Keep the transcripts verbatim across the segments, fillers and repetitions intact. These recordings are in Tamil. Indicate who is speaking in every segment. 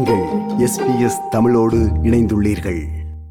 Speaker 1: நீங்கள் எஸ் பி எஸ் தமிழோடு இணைந்துள்ளீர்கள்.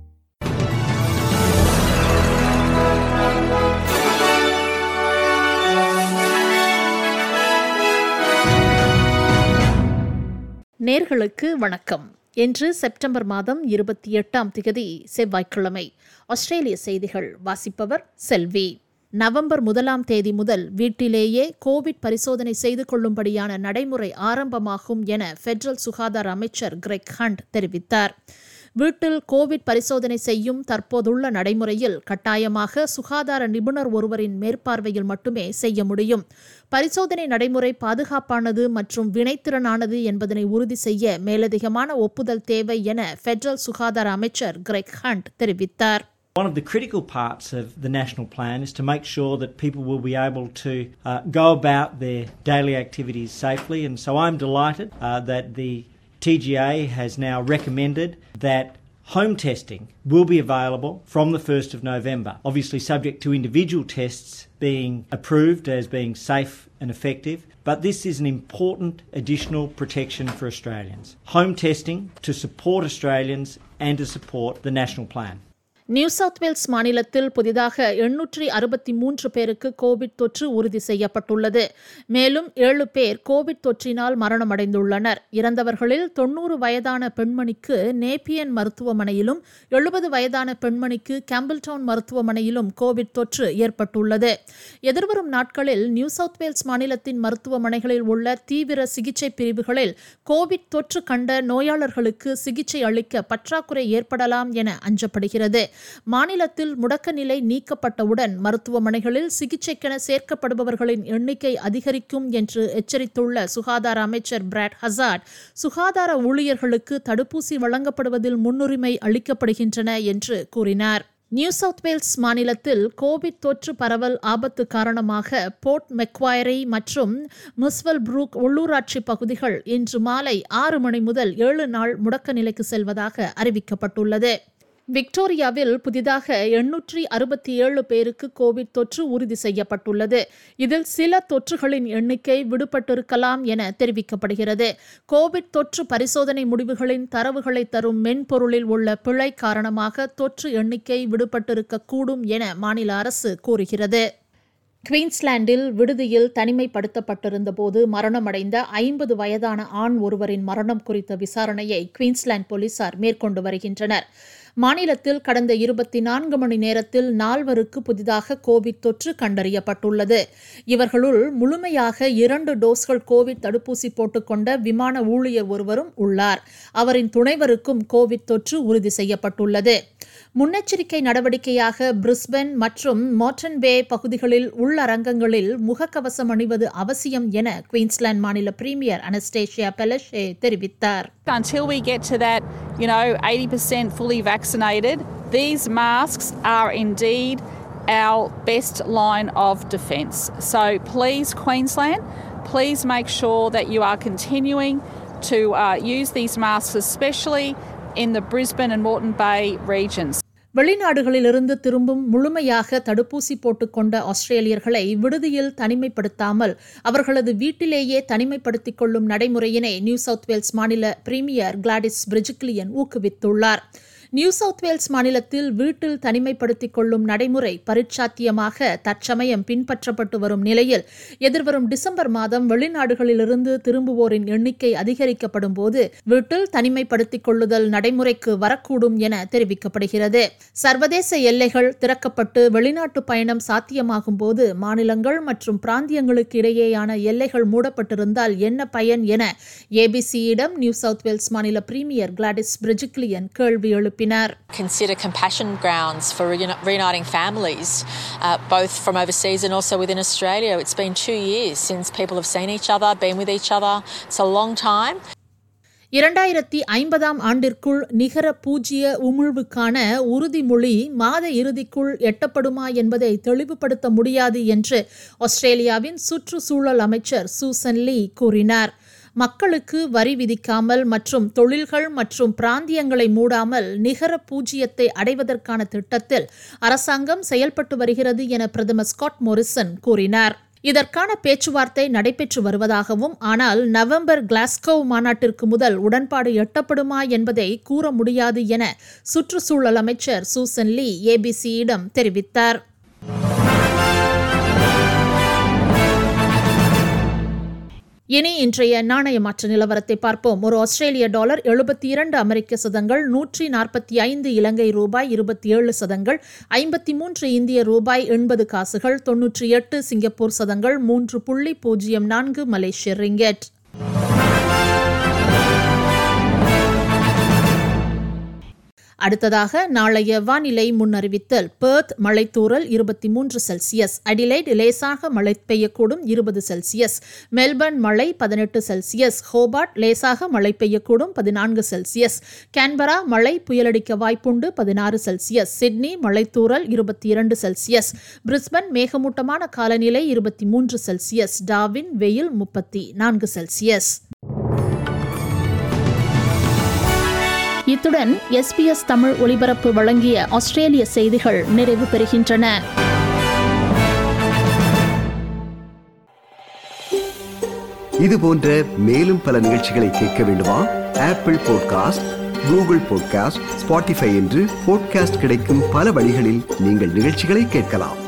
Speaker 2: நேர்களுக்கு வணக்கம். இன்று செப்டம்பர் மாதம் இருபத்தி எட்டாம் திகதி செவ்வாய்க்கிழமை. ஆஸ்திரேலிய செய்திகள் வாசிப்பவர் செல்வி. நவம்பர் முதலாம் தேதி முதல் வீட்டிலேயே கோவிட் பரிசோதனை செய்து கொள்ளும்படியான நடைமுறை ஆரம்பமாகும் என பெடரல் சுகாதார அமைச்சர் கிரெக் ஹண்ட் தெரிவித்தார். வீட்டில் கோவிட் பரிசோதனை செய்யும் தற்போதுள்ள நடைமுறையில் கட்டாயமாக சுகாதார நிபுணர் ஒருவரின் மேற்பார்வையில் மட்டுமே செய்ய முடியும். பரிசோதனை நடைமுறை பாதுகாப்பானது மற்றும் வினைத்திறனானது என்பதனை உறுதி செய்ய மேலதிகமான ஒப்புதல் தேவை என பெடரல் சுகாதார அமைச்சர் கிரெக் ஹண்ட் தெரிவித்தார்.
Speaker 3: One of the critical parts of the national plan is to make sure that people will be able to uh, go about their daily activities safely, and so I'm delighted uh, that the T G A has now recommended that home testing will be available from the first of November, obviously subject to individual tests being approved as being safe and effective, but this is an important additional protection for Australians. Home testing to support Australians and to support the national plan.
Speaker 2: New South Wales மாநிலத்தில் புதிதாக எண்ணூற்றி அறுபத்தி மூன்று பேருக்கு கோவிட் தொற்று உறுதி செய்யப்பட்டுள்ளது. மேலும் ஏழு பேர் கோவிட் தொற்றினால் மரணமடைந்துள்ளனர். இறந்தவர்களில் தொன்னூறு வயதான பெண்மணிக்கு நேப்பியன் மருத்துவமனையிலும் எழுபது வயதான பெண்மணிக்கு கேம்பிள்டவுன் மருத்துவமனையிலும் கோவிட் தொற்று ஏற்பட்டுள்ளது. எதிர்வரும் நாட்களில் நியூ சவுத் வேல்ஸ் மாநிலத்தின் மருத்துவமனைகளில் உள்ள தீவிர சிகிச்சை பிரிவுகளில் கோவிட் தொற்று கண்ட நோயாளர்களுக்கு சிகிச்சை அளிக்க பற்றாக்குறை ஏற்படலாம் என அஞ்சப்படுகிறது. மாநிலத்தில் முடக்க நிலை நீக்கப்பட்டவுடன் மருத்துவமனைகளில் சிகிச்சைக்கென சேர்க்கப்படுபவர்களின் எண்ணிக்கை அதிகரிக்கும் என்று எச்சரித்துள்ள சுகாதார அமைச்சர் பிராட் ஹசார்ட், சுகாதார ஊழியர்களுக்கு தடுப்பூசி வழங்கப்படுவதில் முன்னுரிமை அளிக்கப்படுகின்றன என்று கூறினார். நியூ சவுத் வேல்ஸ் மாநிலத்தில் கோவிட் தொற்று பரவல் ஆபத்து காரணமாக போர்ட் மெக்வாயரி மற்றும் முஸ்வெல் புரூக் உள்ளூராட்சி பகுதிகள் இன்று மாலை ஆறு மணி முதல் ஏழு நாள் முடக்க நிலைக்கு செல்வதாக அறிவிக்கப்பட்டுள்ளது. விக்டோரியாவில் புதிதாக எண்ணூற்றி அறுபத்தி ஏழு பேருக்கு கோவிட் தொற்று உறுதி செய்யப்பட்டுள்ளது. இதில் சில தொற்றுகளின் எண்ணிக்கை விடுபட்டிருக்கலாம் என தெரிவிக்கப்படுகிறது. கோவிட் தொற்று பரிசோதனை முடிவுகளின் தரவுகளை தரும் மென்பொருளில் உள்ள பிழை காரணமாக தொற்று எண்ணிக்கை விடுபட்டிருக்கக்கூடும் என மாநில அரசு கூறுகிறது. குவீன்ஸ்லாண்டில் விடுதியில் தனிமைப்படுத்தப்பட்டிருந்த போது மரணமடைந்த ஐம்பது வயதான ஆண் ஒருவரின் மரணம் குறித்த விசாரணையை குவீன்ஸ்லாந்து போலீசார் மேற்கொண்டு வருகின்றனர். மாநிலத்தில் கடந்த இருபத்தி நான்கு மணி நேரத்தில் நால்வருக்கு புதிதாக கோவிட் தொற்று கண்டறியப்பட்டுள்ளது. இவர்களுள் முழுமையாக இரண்டு டோஸ்கள் கோவிட் தடுப்பூசி போட்டுக்கொண்ட விமான ஊழியர் ஒருவரும் உள்ளார். அவரின் துணைவருக்கும் கோவிட் தொற்று உறுதி செய்யப்பட்டுள்ளது. முன்னெச்சரிக்கை நடவடிக்கையாக பிரிஸ்பன் மற்றும் மார்டன் பே பகுதிகளில் உள்ளரங்கங்களில் முகக்கவசம் அணிவது அவசியம் என குவீன்ஸ்லாந்து மாநில பிரீமியர் அனஸ்டேஷியா பெலஷே தெரிவித்தார்.
Speaker 4: Until we get to that, you know, eighty percent fully vaccinated, these masks are indeed our best line of defence. So please, Queensland, please make sure that you are continuing to uh, use these masks, especially in the Brisbane and Moreton Bay regions.
Speaker 2: வெளிநாடுகளிலிருந்து திரும்பும் முழுமையாக தடுப்பூசி போட்டுக்கொண்ட ஆஸ்திரேலியர்களை விடுதியில் தனிமைப்படுத்தாமல் அவர்களது வீட்டிலேயே தனிமைப்படுத்திக் கொள்ளும் நடைமுறையினை நியூ சவுத் வேல்ஸ் மாநில பிரீமியர் கிளாடிஸ் பிரிஜிக்லியன் ஊக்குவித்துள்ளார். நியூ சவுத் வேல்ஸ் மாநிலத்தில் வீட்டில் தனிமைப்படுத்திக் கொள்ளும் நடைமுறை பரிட்சாத்தியமாக தற்சமயம் பின்பற்றப்பட்டு வரும் நிலையில் எதிர்வரும் டிசம்பர் மாதம் வெளிநாடுகளிலிருந்து திரும்புவோரின் எண்ணிக்கை அதிகரிக்கப்படும் போது வீட்டில் தனிமைப்படுத்திக் கொள்ளுதல் நடைமுறைக்கு வரக்கூடும் என தெரிவிக்கப்படுகிறது. சர்வதேச எல்லைகள் திறக்கப்பட்டு வெளிநாட்டு பயணம் சாத்தியமாகும் போது மாநிலங்கள் மற்றும் பிராந்தியங்களுக்கு இடையேயான எல்லைகள் மூடப்பட்டிருந்தால் என்ன பயன் என ஏபிசியிடம் நியூ சவுத் வேல்ஸ் மாநில பிரீமியர் கிளாடிஸ் பிரிஜிக்லியன் கேள்வி எழுப்பினார்.
Speaker 5: Consider compassion grounds for reuniting families, uh, both from overseas and also within Australia. It's been two years since people have seen each other, been with each other. It's a long time.
Speaker 2: இரண்டாயிரத்தி ஐம்பதாம் ஆண்டிற்குள் நிகர பூஜ்ய உமிழ்வுக்கான உறுதிமொழி மாத இறுதிக்குள் எட்டப்படுமா என்பதை தெளிவுபடுத்த முடியாது என்று ஆஸ்திரேலியாவின் சுற்றுச்சூழல் அமைச்சர் சூசன் லீ கூறினார். மக்களுக்கு வரி விதிக்காமல் மற்றும் தொழில்கள் மற்றும் பிராந்தியங்களை மூடாமல் நிகர பூஜ்ஜியத்தை அடைவதற்கான திட்டத்தில் அரசாங்கம் செயல்பட்டு வருகிறது என பிரதமர் ஸ்காட் மோரிசன் கூறினார். இதற்கான பேச்சுவார்த்தை நடைபெற்று வருவதாகவும், ஆனால் நவம்பர் கிளாஸ்கோ மாநாட்டிற்கு முதல் உடன்பாடு எட்டப்படுமா என்பதை கூற முடியாது என சுற்றுச்சூழல் அமைச்சர் சூசன் லீ ஏபிசியிடம் தெரிவித்தார். இனி இன்றைய நாணய மாற்று நிலவரத்தை பார்ப்போம். ஒரு ஆஸ்திரேலிய டாலர் எழுபத்தி இரண்டு அமெரிக்க சதங்கள், நூற்றி நாற்பத்தி ஐந்து இலங்கை ரூபாய் இருபத்தி ஏழு சதங்கள், ஐம்பத்தி மூன்று இந்திய ரூபாய் எண்பது காசுகள், தொன்னூற்றி எட்டு சிங்கப்பூர் சதங்கள், மூன்று புள்ளி பூஜ்ஜியம் நான்கு மலேசிய ரிங்கெட். அடுத்ததாக நாளைய வானிலை முன்னறிவித்தல். பெர்த் மழைத்தூறல் இருபத்தி மூன்று செல்சியஸ், அடிலைட் லேசாக மழை பெய்யக்கூடும் இருபது செல்சியஸ், மெல்பர்ன் மழை பதினெட்டு செல்சியஸ், ஹோபார்ட் லேசாக மழை பெய்யக்கூடும் பதினான்கு செல்சியஸ், கேன்பரா மழை புயலடிக்க வாய்ப்புண்டு பதினாறு செல்சியஸ், சிட்னி மழைத்தூறல் இருபத்தி இரண்டு செல்சியஸ், பிரிஸ்பன் மேகமூட்டமான காலநிலை இருபத்தி மூன்று செல்சியஸ், டார்வின் வெயில் முப்பத்தி நான்கு செல்சியஸ். இத்துடன் எஸ்பிஎஸ் தமிழ் ஒலிபரப்பு வழங்கிய ஆஸ்திரேலிய செய்திகள் நிறைவு பெறுகின்றன.
Speaker 1: இது போன்ற மேலும் பல நிகழ்ச்சிகளை கேட்க வேண்டுமா? Apple podcast, Google podcast, Spotify என்று பாட்காஸ்ட் கிடைக்கும் பல வழிகளில் நீங்கள் நிகழ்ச்சிகளை கேட்கலாம்.